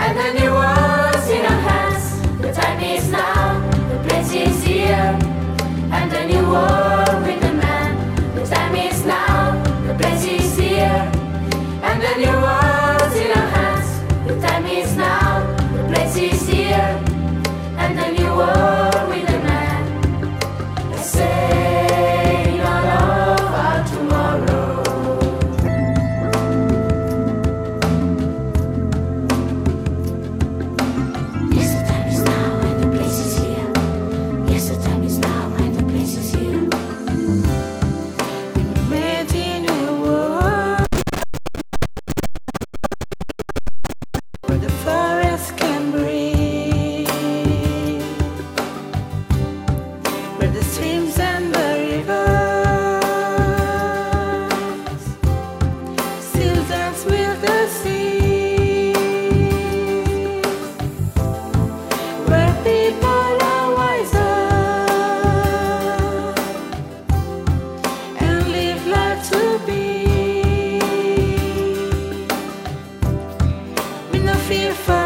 and the new world's in our hands. The time is now, the place is here, and the new world with the man. The time is now, the place is here, and the new world's in our hands. The time is now, the place is here, and the new world with the man. I say not of our tomorrow. Yes, the time is now, and the place is here. Yes, the time is now, and the place is here. Made in a world where the forest can breathe, where the streams and the rivers still dance with the sea, where people are wiser and live life to be. We no fear for